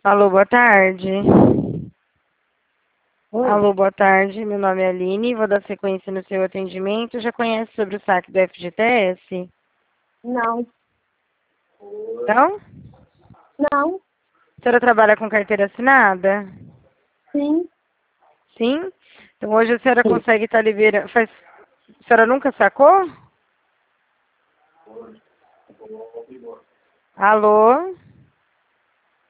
Alô, boa tarde. Oi. Alô, boa tarde. Meu nome é Aline. Vou dar sequência no seu atendimento. Já conhece sobre o saque do FGTS? Não. Não? Não. A senhora trabalha com carteira assinada? Sim. Sim? Então hoje a senhora Sim. consegue estar liberando. A senhora nunca sacou? Alô?